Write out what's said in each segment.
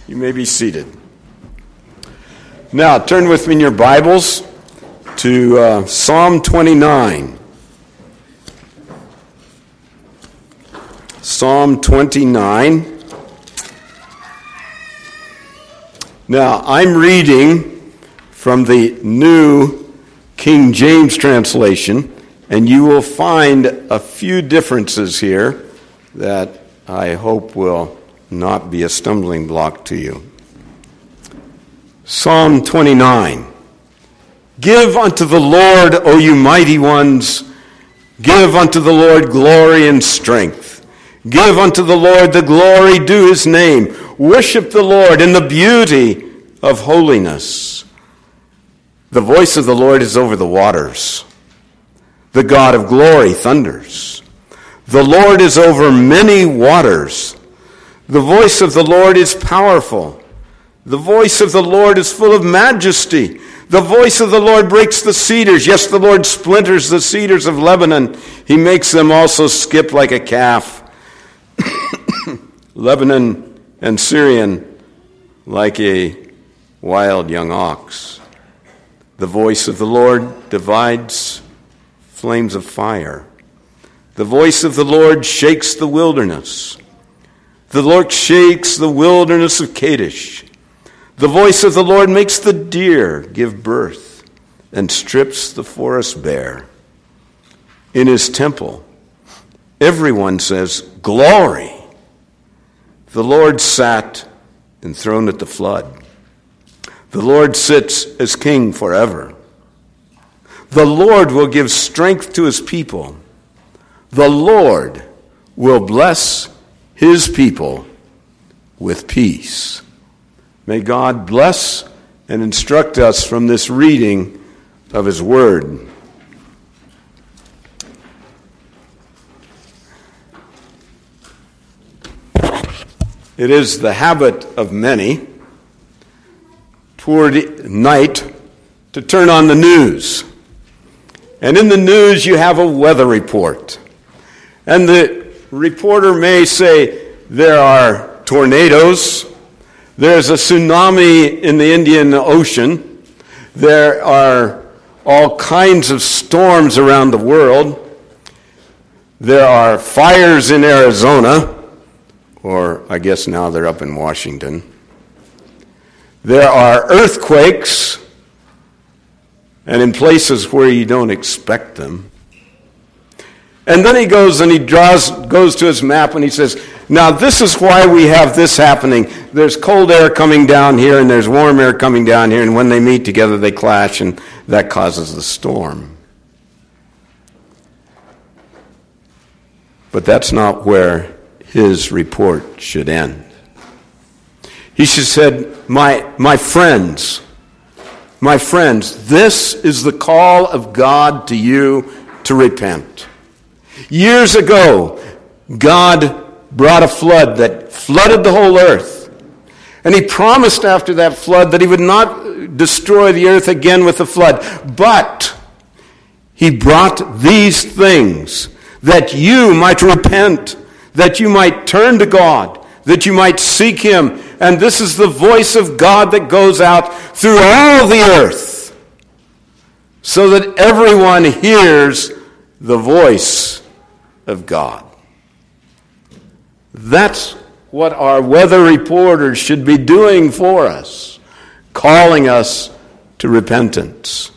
You may be seated. Now, turn with me in your Bibles to Psalm 29. Psalm 29. Now, I'm reading from the New King James translation, and you will find a few differences here that I hope will not be a stumbling block to you. Psalm 29. Give unto the Lord, O you mighty ones, give unto the Lord glory and strength. Give unto the Lord the glory due his name. Worship the Lord in the beauty of holiness. The voice of the Lord is over the waters. The God of glory thunders. The Lord is over many waters. The voice of the Lord is powerful. The voice of the Lord is full of majesty. The voice of the Lord breaks the cedars. Yes, the Lord splinters the cedars of Lebanon. He makes them also skip like a calf. Lebanon and Syrian like a wild young ox. The voice of the Lord divides flames of fire. The voice of the Lord shakes the wilderness. The Lord shakes the wilderness of Kadesh. The voice of the Lord makes the deer give birth and strips the forest bare. In his temple, everyone says, glory. The Lord sat enthroned at the flood. The Lord sits as king forever. The Lord will give strength to his people. The Lord will bless his people with peace. May God bless and instruct us from this reading of his word. It is the habit of many toward night to turn on the news. And in the news you have a weather report. And the reporter may say there are tornadoes, there's a tsunami in the Indian Ocean, there are all kinds of storms around the world, there are fires in Arizona, or I guess now they're up in Washington, there are earthquakes, and in places where you don't expect them. And then he goes and goes to his map and he says, now this is why we have this happening. There's cold air coming down here and there's warm air coming down here, and when they meet together they clash, and that causes the storm. But that's not where his report should end. He should said, my friends, this is the call of God to you to repent. Years ago, God brought a flood that flooded the whole earth. And he promised after that flood that he would not destroy the earth again with the flood. But he brought these things that you might repent, that you might turn to God, that you might seek him. And this is the voice of God that goes out through all the earth, so that everyone hears the voice of God. That's what our weather reporters should be doing for us, calling us to repentance.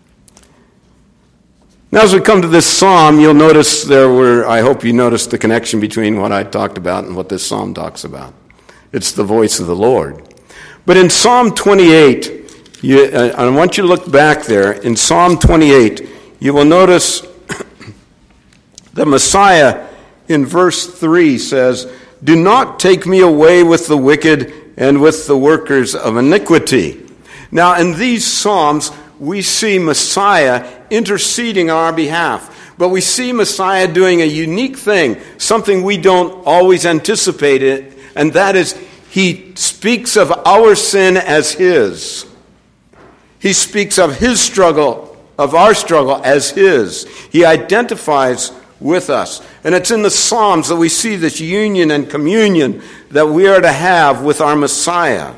Now, as we come to this psalm, you'll notice I hope you noticed the connection between what I talked about and what this psalm talks about. It's the voice of the Lord. But in Psalm 28, I want you to look back there. In Psalm 28, you will notice the Messiah in verse 3 says, do not take me away with the wicked and with the workers of iniquity. Now, in these Psalms, we see Messiah interceding on our behalf. But we see Messiah doing a unique thing, something we don't always anticipate it, and that is he speaks of our sin as his. He speaks of his struggle, of our struggle as his. He identifies with us. And it's in the Psalms that we see this union and communion that we are to have with our Messiah.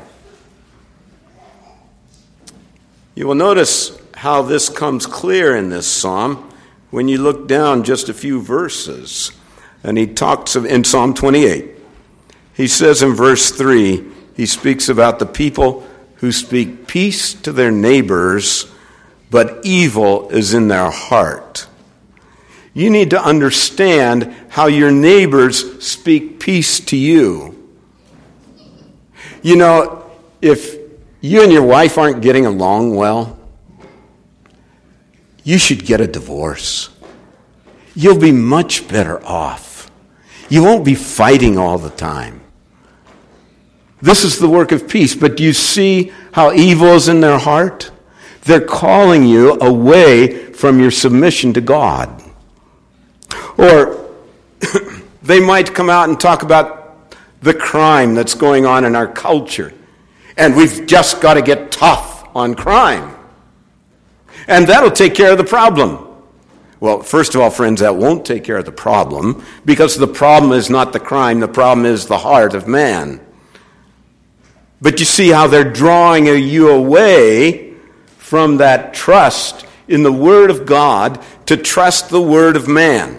You will notice how this comes clear in this psalm when you look down just a few verses. And he talks in Psalm 28. He says in verse 3, he speaks about the people who speak peace to their neighbors, but evil is in their heart. You need to understand how your neighbors speak peace to you. You know, if you and your wife aren't getting along well, you should get a divorce. You'll be much better off. You won't be fighting all the time. This is the work of peace. But do you see how evil is in their heart? They're calling you away from your submission to God. Or they might come out and talk about the crime that's going on in our culture. And we've just got to get tough on crime. And that'll take care of the problem. Well, first of all, friends, that won't take care of the problem, because the problem is not the crime, the problem is the heart of man. But you see how they're drawing you away from that trust in the Word of God to trust the Word of man.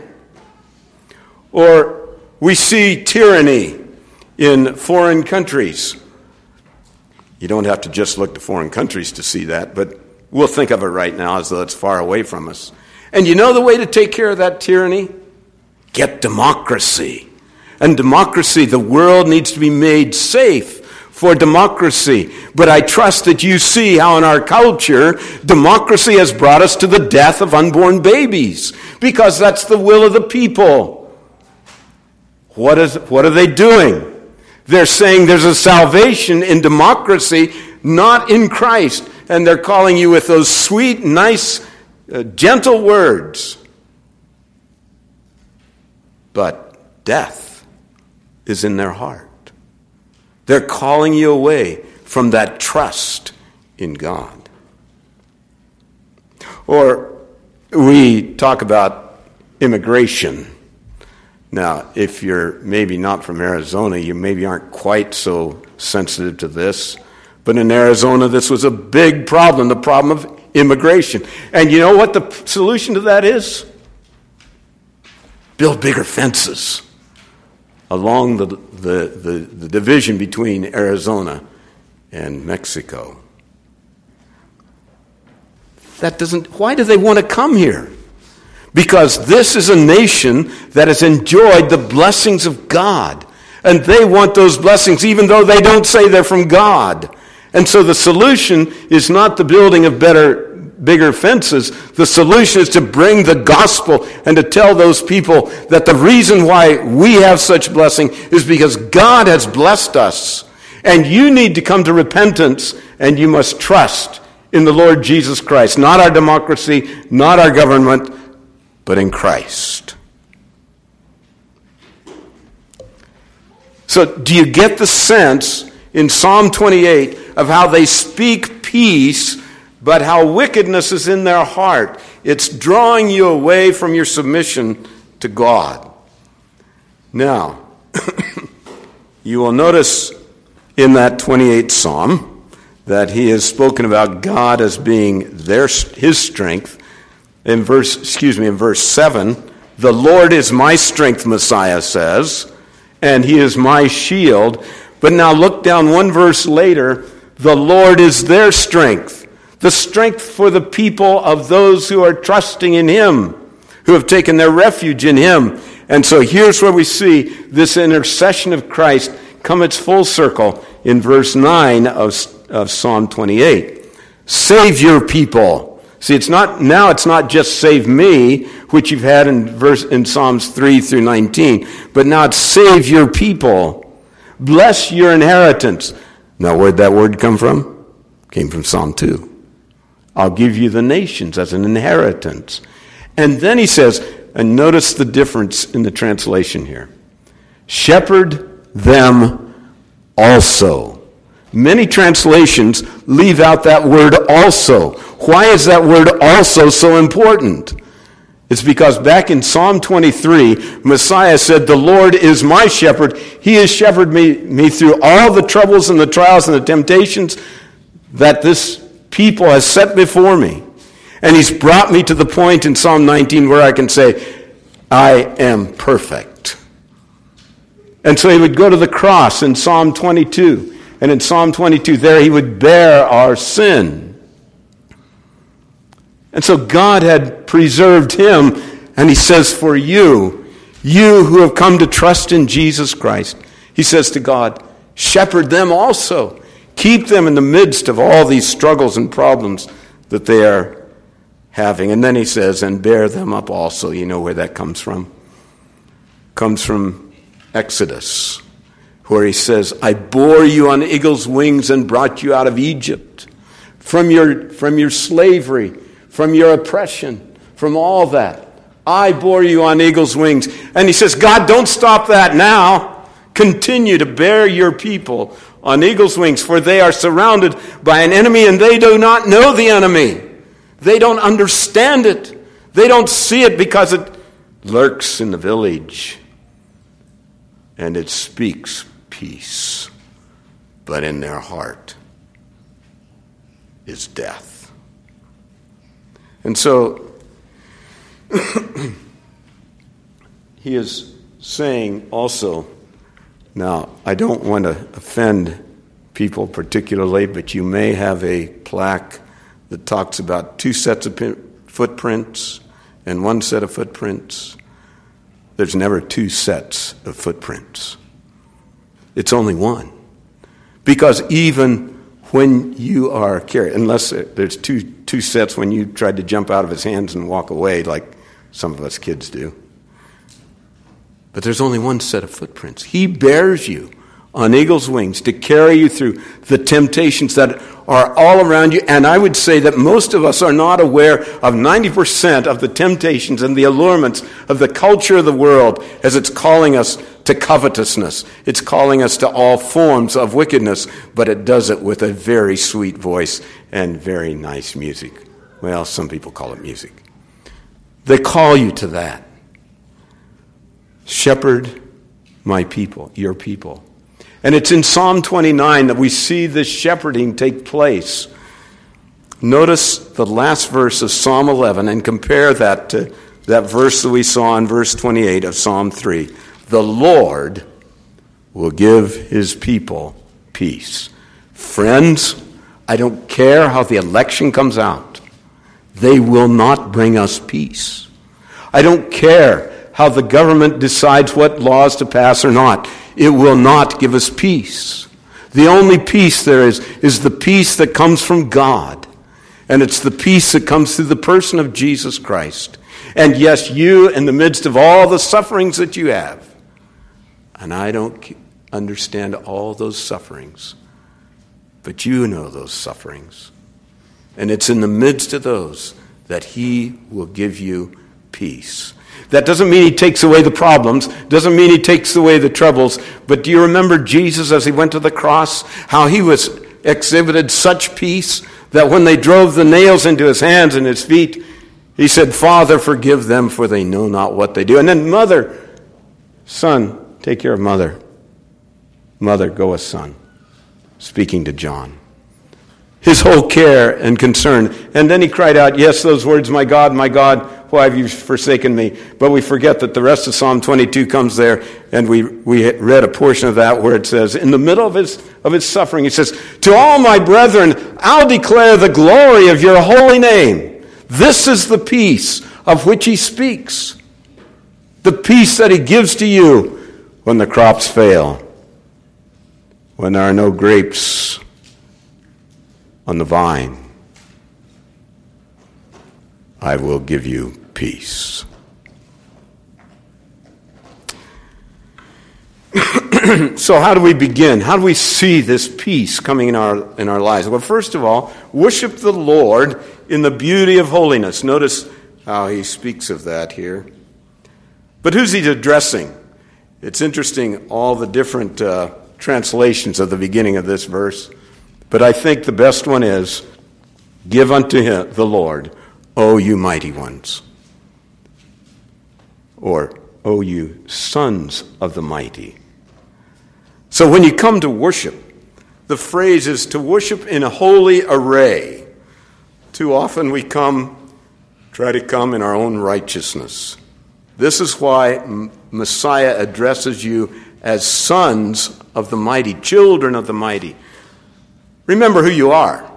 Or we see tyranny in foreign countries. You don't have to just look to foreign countries to see that, but we'll think of it right now as though it's far away from us. And you know the way to take care of that tyranny? Get democracy. And democracy, the world needs to be made safe for democracy. But I trust that you see how in our culture, democracy has brought us to the death of unborn babies, because that's the will of the people. What are they doing? They're saying there's a salvation in democracy, not in Christ. And they're calling you with those sweet, nice, gentle words. But death is in their heart. They're calling you away from that trust in God. Or we talk about immigration. Now, if you're maybe not from Arizona, you maybe aren't quite so sensitive to this. But in Arizona, this was a big problem, the problem of immigration. And you know what the solution to that is? Build bigger fences along the division between Arizona and Mexico. Why do they want to come here? Because this is a nation that has enjoyed the blessings of God. And they want those blessings even though they don't say they're from God. And so the solution is not the building of bigger fences. The solution is to bring the gospel and to tell those people that the reason why we have such blessing is because God has blessed us. And you need to come to repentance, and you must trust in the Lord Jesus Christ. Not our democracy, not our government, but in Christ. So do you get the sense in Psalm 28 of how they speak peace, but how wickedness is in their heart? It's drawing you away from your submission to God. Now, you will notice in that 28th Psalm that he has spoken about God as being his strength. In verse 7, the Lord is my strength, Messiah says, and he is my shield. But now look down one verse later, the Lord is their strength, the strength for the people of those who are trusting in him, who have taken their refuge in him. And so here's where we see this intercession of Christ come its full circle in verse 9 of Psalm 28. Save your people. See, it's not just save me, which you've had in Psalms 3 through 19, but now it's save your people. Bless your inheritance. Now, where'd that word come from? It came from Psalm 2. I'll give you the nations as an inheritance. And then he says, and notice the difference in the translation here. Shepherd them also. Many translations leave out that word also. Why is that word also so important? It's because back in Psalm 23, Messiah said, "The Lord is my shepherd. He has shepherded me through all the troubles and the trials and the temptations that this people has set before me. And he's brought me to the point in Psalm 19 where I can say, I am perfect." And so he would go to the cross in Psalm 22. And in Psalm 22, there he would bear our sin. And so God had preserved him, and he says, for you who have come to trust in Jesus Christ, he says to God, shepherd them also. Keep them in the midst of all these struggles and problems that they are having. And then he says, and bear them up also. You know where that comes from? Comes from Exodus, where he says, I bore you on eagle's wings and brought you out of Egypt, from your slavery, from your oppression, from all that. I bore you on eagle's wings. And he says, God, don't stop that now. Continue to bear your people on eagle's wings, for they are surrounded by an enemy, and they do not know the enemy. They don't understand it. They don't see it because it lurks in the village, and it speaks peace, but in their heart is death. And so he is saying also, now I don't want to offend people particularly, but you may have a plaque that talks about 2 sets of footprints and 1 set of footprints. There's never 2 sets of footprints. It's only 1. Because even when you are carried, unless there's two sets when you tried to jump out of his hands and walk away like some of us kids do. But there's only 1 set of footprints. He bears you on eagle's wings to carry you through the temptations that are all around you. And I would say that most of us are not aware of 90% of the temptations and the allurements of the culture of the world as it's calling us to covetousness. It's calling us to all forms of wickedness, but it does it with a very sweet voice and very nice music. Well, some people call it music. They call you to that. Shepherd my people, your people. And it's in Psalm 29 that we see this shepherding take place. Notice the last verse of Psalm 11 and compare that to that verse that we saw in verse 28 of Psalm 3. The Lord will give his people peace. Friends, I don't care how the election comes out. They will not bring us peace. I don't care how the government decides what laws to pass or not. It will not give us peace. The only peace there is the peace that comes from God. And it's the peace that comes through the person of Jesus Christ. And yes, you, in the midst of all the sufferings that you have, and I don't understand all those sufferings, but you know those sufferings. And it's in the midst of those that he will give you peace. That doesn't mean he takes away the problems, doesn't mean he takes away the troubles, but do you remember Jesus as he went to the cross, how he exhibited such peace that when they drove the nails into his hands and his feet, he said, Father, forgive them, for they know not what they do. And then mother, son, take care of mother. Mother, go with son. Speaking to John. His whole care and concern. And then he cried out, yes, those words, my God, why have you forsaken me? But we forget that the rest of Psalm 22 comes there, and we read a portion of that where it says, in the middle of his suffering, he says, to all my brethren, I'll declare the glory of your holy name. This is the peace of which he speaks. The peace that he gives to you when the crops fail, when there are no grapes on the vine. I will give you peace. So how do we begin? How do we see this peace coming in our lives? Well, first of all, worship the Lord in the beauty of holiness. Notice how he speaks of that here. But who's he addressing? It's interesting, all the different translations of the beginning of this verse. But I think the best one is, give unto him, the Lord, O you mighty ones. or O you sons of the mighty. So when you come to worship, the phrase is to worship in a holy array. Too often we try to come in our own righteousness. This is why Messiah addresses you as sons of the mighty, children of the mighty. Remember who you are.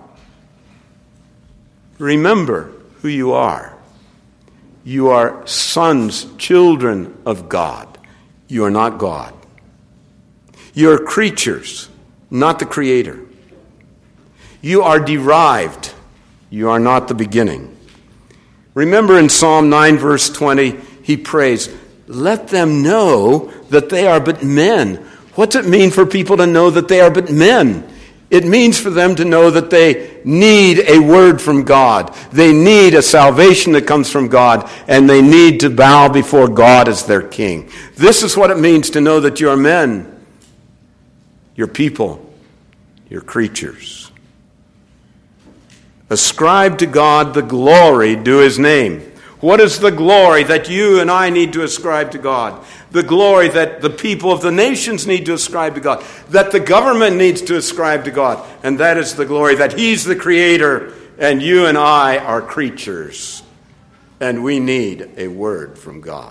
Remember who you are. You are sons, children of God. You are not God. You are creatures, not the Creator. You are derived. You are not the beginning. Remember in Psalm 9, verse 20, he prays, let them know that they are but men. What's it mean for people to know that they are but men? It means for them to know that they need a word from God. They need a salvation that comes from God, and they need to bow before God as their king. This is what it means to know that you are men. You're people. You're creatures. Ascribe to God the glory due his name. What is the glory that you and I need to ascribe to God? The glory that the people of the nations need to ascribe to God, that the government needs to ascribe to God, and that is the glory that he's the Creator and you and I are creatures, and we need a word from God.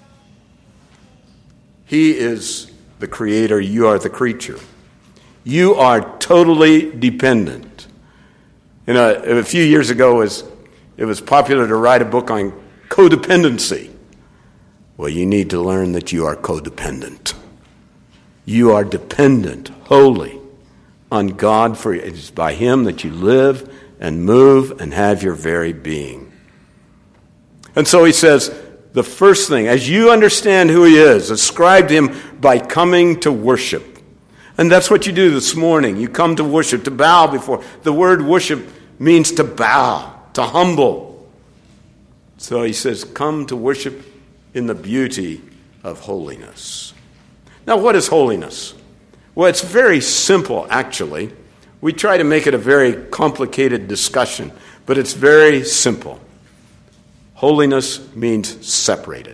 He is the Creator, you are the creature. You are totally dependent. A few years ago, it was popular to write a book on codependency. Well, you need to learn that you are codependent. You are dependent wholly on God, for it is by him that you live and move and have your very being. And so he says, the first thing, as you understand who he is, ascribe to him by coming to worship. And that's what you do this morning. You come to worship, to bow before. The word worship means to bow, to humble. So he says, come to worship in the beauty of holiness. Now, what is holiness? Well, it's very simple, actually. We try to make it a very complicated discussion, but it's very simple. Holiness means separated.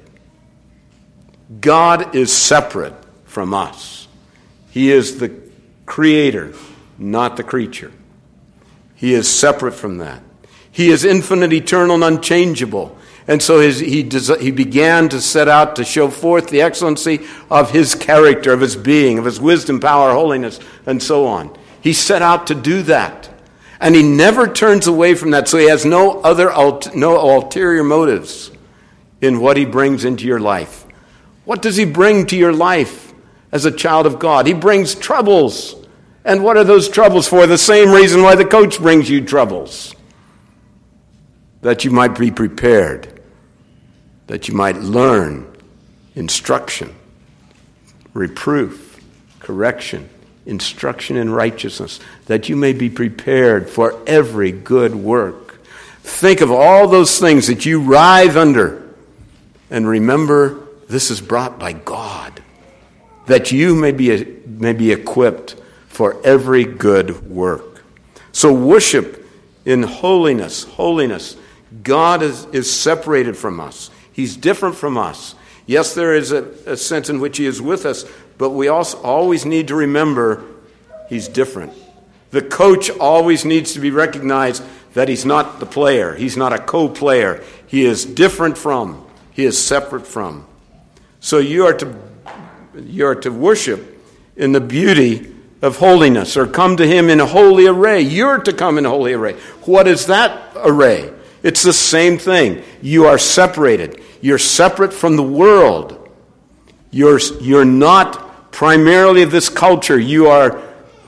God is separate from us. He is the Creator, not the creature. He is separate from that. He is infinite, eternal, and unchangeable. And so he began to set out to show forth the excellency of his character, of his being, of his wisdom, power, holiness, and so on. He set out to do that. And he never turns away from that, so he has no ulterior motives in what he brings into your life. What does he bring to your life as a child of God? He brings troubles. And what are those troubles for? The same reason why the coach brings you troubles. That you might be prepared. That you might learn instruction, reproof, correction, instruction in righteousness, that you may be prepared for every good work. Think of all those things that you writhe under, and remember this is brought by God, that you may be equipped for every good work. So worship in holiness. God is separated from us. He's different from us. Yes, there is a sense in which he is with us, but we also always need to remember he's different. The coach always needs to be recognized that he's not the player. He's not a co-player. He is different from. He is separate from. So you are to worship in the beauty of holiness, or come to him in a holy array. You're to come in a holy array. What is that array? It's the same thing. You are separated. You're separate from the world. You're not primarily of this culture. You are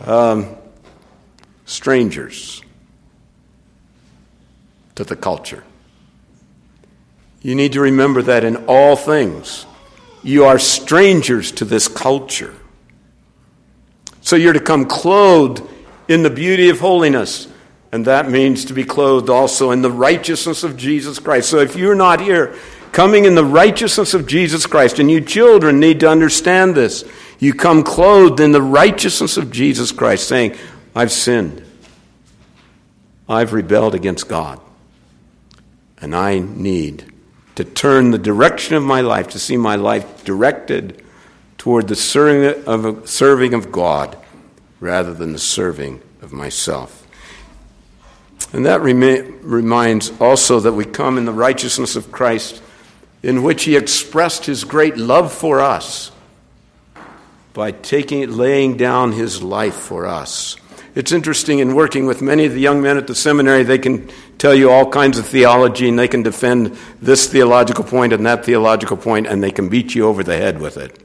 strangers to the culture. You need to remember that in all things, you are strangers to this culture. So you're to come clothed in the beauty of holiness. And that means to be clothed also in the righteousness of Jesus Christ. So if you're not here, coming in the righteousness of Jesus Christ, and you children need to understand this, you come clothed in the righteousness of Jesus Christ, saying, I've sinned. I've rebelled against God. And I need to turn the direction of my life, to see my life directed toward the serving of God rather than the serving of myself. And that reminds also that we come in the righteousness of Christ, in which he expressed his great love for us by laying down his life for us. It's interesting, in working with many of the young men at the seminary, they can tell you all kinds of theology, and they can defend this theological point and that theological point, and they can beat you over the head with it.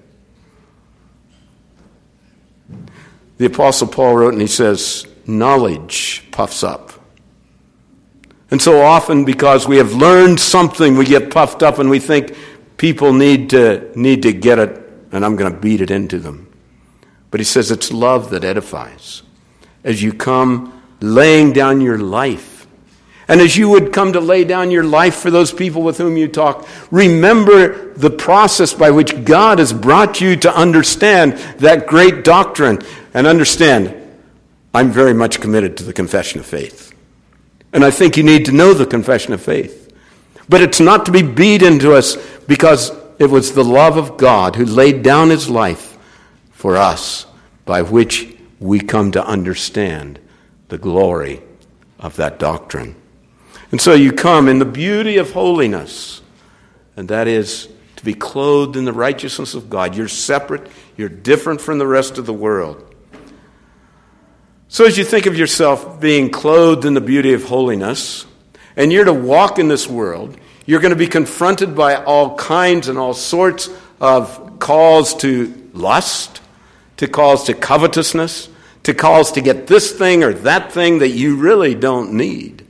The Apostle Paul wrote, and he says, knowledge puffs up. And so often, because we have learned something, we get puffed up and we think people need to get it, and I'm going to beat it into them. But he says it's love that edifies. As you come laying down your life, and as you would come to lay down your life for those people with whom you talk, remember the process by which God has brought you to understand that great doctrine. And understand, I'm very much committed to the confession of faith. And I think you need to know the confession of faith. But it's not to be beat into us, because it was the love of God who laid down his life for us, by which we come to understand the glory of that doctrine. And so you come in the beauty of holiness, and that is to be clothed in the righteousness of God. You're separate, you're different from the rest of the world. So as you think of yourself being clothed in the beauty of holiness, and you're to walk in this world, you're going to be confronted by all kinds and all sorts of calls to lust, to calls to covetousness, to calls to get this thing or that thing that you really don't need.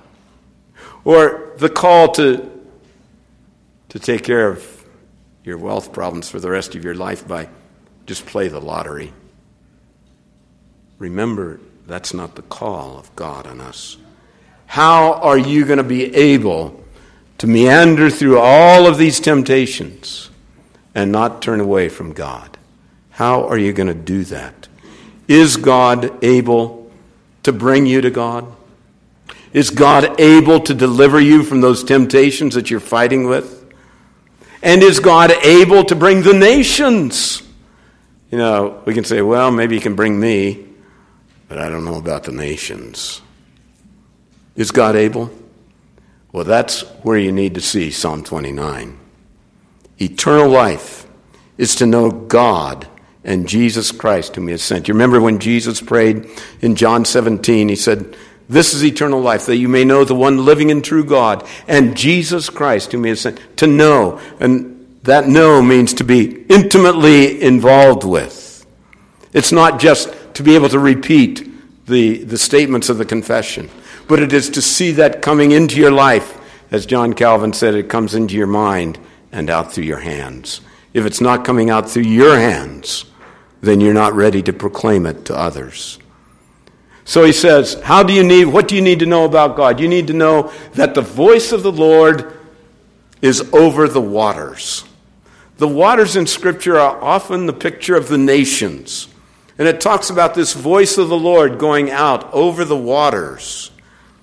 Or the call to take care of your wealth problems for the rest of your life by just play the lottery. Remember, that's not the call of God on us. How are you going to be able to meander through all of these temptations and not turn away from God? How are you going to do that? Is God able to bring you to God? Is God able to deliver you from those temptations that you're fighting with? And is God able to bring the nations? You know, we can say, well, maybe he can bring me, but I don't know about the nations. Is God able? Well, that's where you need to see Psalm 29. Eternal life is to know God and Jesus Christ whom he has sent. You remember when Jesus prayed in John 17, he said, this is eternal life, that you may know the one living and true God and Jesus Christ whom he has sent. To know, and that know means to be intimately involved with. It's not just to be able to repeat the statements of the confession, but it is to see that coming into your life. As John Calvin said, it comes into your mind and out through your hands. If it's not coming out through your hands, then you're not ready to proclaim it to others. So he says, what do you need to know about God? You need to know that the voice of the Lord is over the waters. The waters in Scripture are often the picture of the nations. And it talks about this voice of the Lord going out over the waters.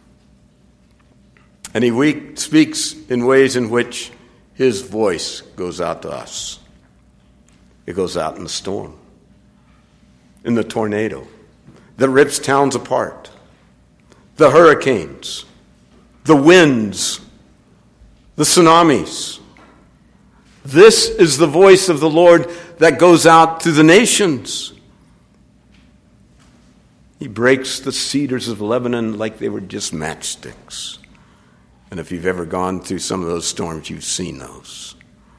And he speaks in ways in which his voice goes out to us. It goes out in the storm, in the tornado that rips towns apart, the hurricanes, the winds, the tsunamis. This is the voice of the Lord that goes out to the nations. He breaks the cedars of Lebanon like they were just matchsticks. And if you've ever gone through some of those storms, you've seen those.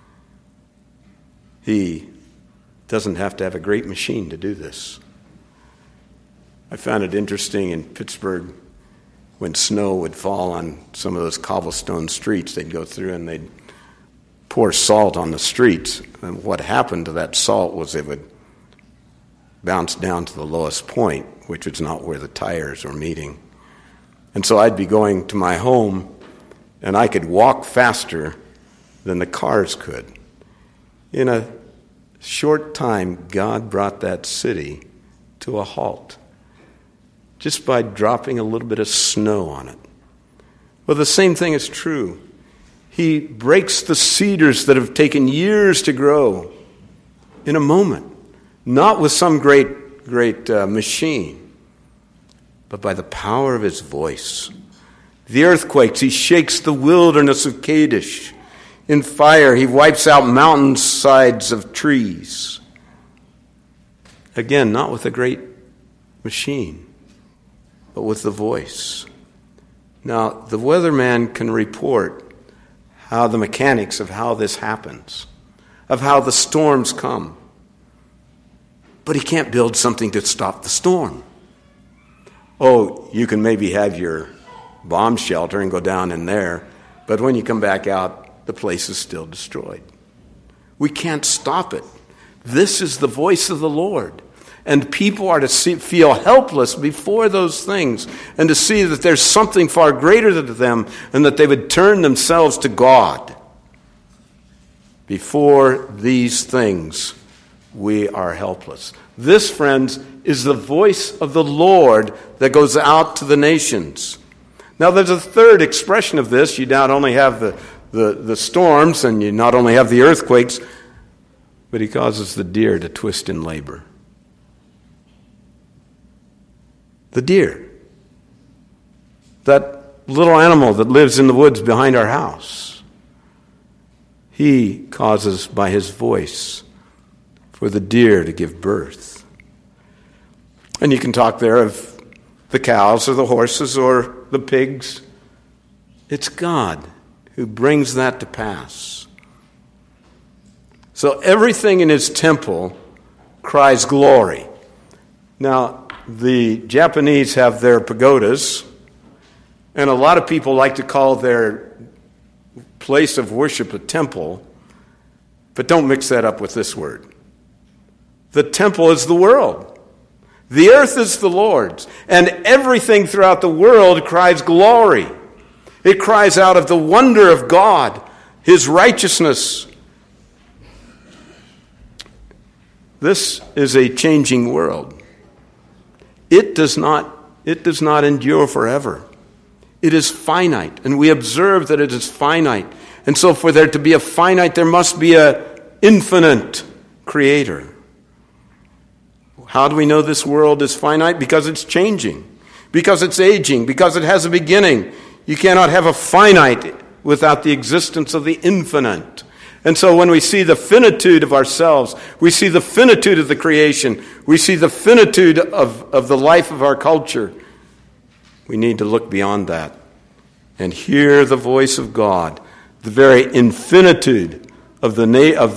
He doesn't have to have a great machine to do this. I found it interesting in Pittsburgh when snow would fall on some of those cobblestone streets. They'd go through and they'd pour salt on the streets. And what happened to that salt was it would bounce down to the lowest point, which was not where the tires were meeting. And so I'd be going to my home, and I could walk faster than the cars could. In a short time, God brought that city to a halt just by dropping a little bit of snow on it. Well, the same thing is true. He breaks the cedars that have taken years to grow in a moment, not with some great machine, but by the power of his voice. The earthquakes, he shakes the wilderness of Kadesh. In fire, he wipes out mountainsides of trees. Again, not with a great machine, but with the voice. Now, the weatherman can report how the mechanics of how this happens, of how the storms come. But he can't build something to stop the storm. Oh, you can maybe have your bomb shelter and go down in there, but when you come back out, the place is still destroyed. We can't stop it. This is the voice of the Lord. And people are to feel helpless before those things and to see that there's something far greater than them and that they would turn themselves to God. Before these things, we are helpless. This, friends, is the voice of the Lord that goes out to the nations. Now, there's a third expression of this. You not only have the storms and you not only have the earthquakes, but he causes the deer to twist in labor. The deer, that little animal that lives in the woods behind our house, he causes by his voice for the deer to give birth. And you can talk there of the cows or the horses or the pigs. It's God who brings that to pass. So everything in his temple cries glory. Now, the Japanese have their pagodas, and a lot of people like to call their place of worship a temple, but don't mix that up with this word. The temple is the world. The earth is the Lord's, and everything throughout the world cries glory. It cries out of the wonder of God, his righteousness. This is a changing world. It does not endure forever. It is finite, and we observe that it is finite. And so for there to be a finite, there must be an infinite creator. How do we know this world is finite? Because it's changing, because it's aging, because it has a beginning. You cannot have a finite without the existence of the infinite. And so when we see the finitude of ourselves, we see the finitude of the creation, we see the finitude of the life of our culture, we need to look beyond that and hear the voice of God, the very infinitude of the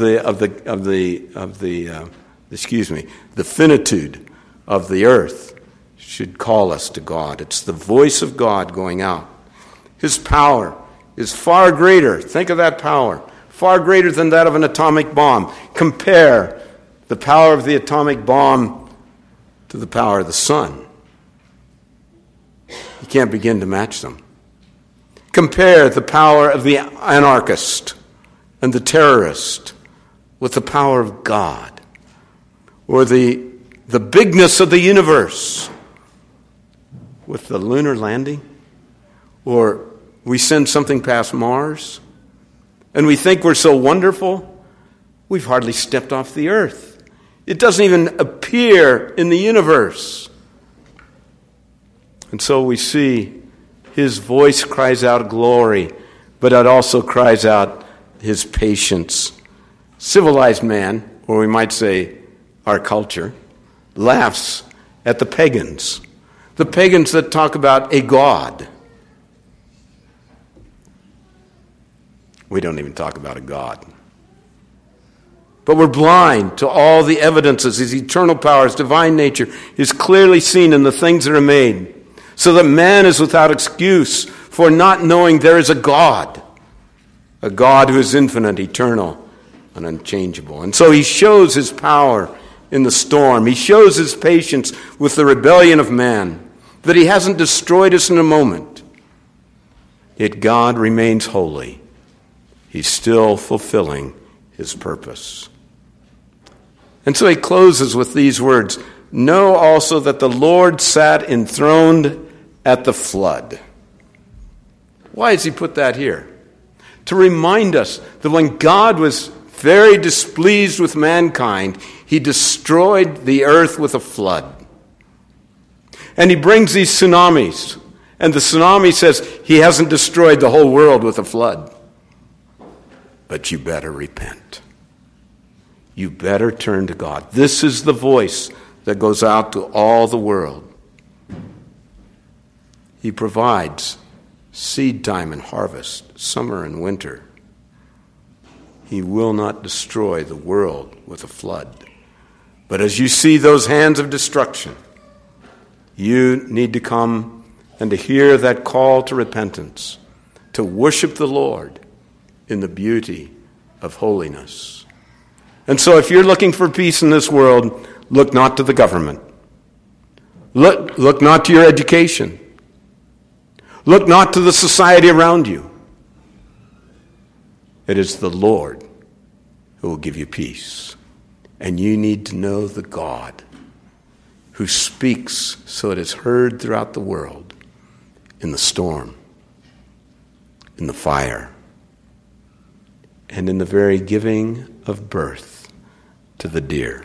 finitude of the earth should call us to God. It's the voice of God going out. His power is far greater. Think of that power. Far greater than that of an atomic bomb. Compare the power of the atomic bomb to the power of the sun. You can't begin to match them. Compare the power of the anarchist and the terrorist with the power of God, or the bigness of the universe with the lunar landing, or we send something past Mars, and we think we're so wonderful, we've hardly stepped off the earth. It doesn't even appear in the universe. And so we see his voice cries out glory, but it also cries out his patience. Civilized man, or we might say our culture, laughs at the pagans that talk about a God. We don't even talk about a God. But we're blind to all the evidences. His eternal power, his divine nature is clearly seen in the things that are made, so that man is without excuse for not knowing there is a God who is infinite, eternal, and unchangeable. And so he shows his power in the storm. He shows his patience with the rebellion of man, that he hasn't destroyed us in a moment. Yet God remains holy. He's still fulfilling his purpose. And so he closes with these words, "Know also that the Lord sat enthroned at the flood." Why does he put that here? to remind us that when God was very displeased with mankind, he destroyed the earth with a flood. And he brings these tsunamis. And the tsunami says he hasn't destroyed the whole world with a flood. But you better repent. You better turn to God. This is the voice that goes out to all the world. He provides seed time and harvest, summer and winter. He will not destroy the world with a flood. But as you see those hands of destruction, you need to come and to hear that call to repentance, to worship the Lord in the beauty of holiness. And so if you're looking for peace in this world, look not to the government. Look not to your education. Look not to the society around you. It is the Lord who will give you peace. And you need to know the God who speaks so it is heard throughout the world, in the storm, in the fire, and in the very giving of birth to the deer.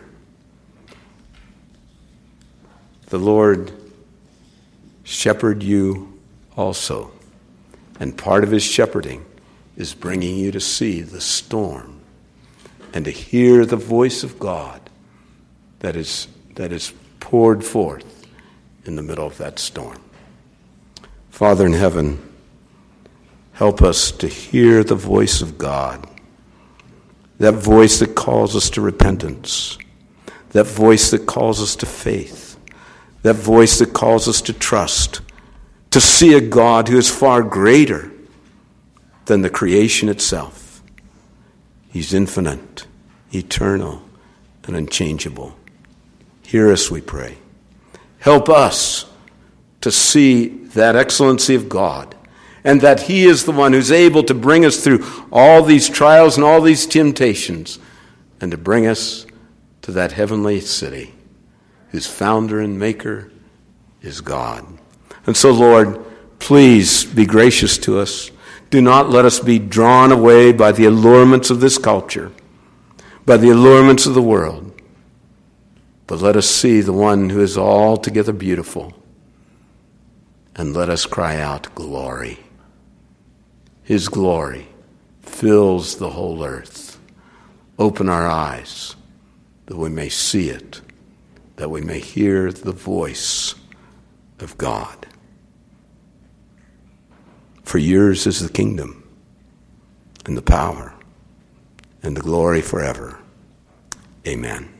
The Lord shepherd you also, and part of his shepherding is bringing you to see the storm and to hear the voice of God that is poured forth in the middle of that storm. Father in heaven, help us to hear the voice of God, that voice that calls us to repentance, that voice that calls us to faith, that voice that calls us to trust, to see a God who is far greater than the creation itself. He's infinite, eternal, and unchangeable. Hear us, we pray. Help us to see that excellency of God, and that he is the one who's able to bring us through all these trials and all these temptations, and to bring us to that heavenly city whose founder and maker is God. And so, Lord, please be gracious to us. Do not let us be drawn away by the allurements of this culture, by the allurements of the world, but let us see the one who is altogether beautiful, and let us cry out, glory. His glory fills the whole earth. Open our eyes that we may see it, that we may hear the voice of God. For yours is the kingdom and the power and the glory forever. Amen.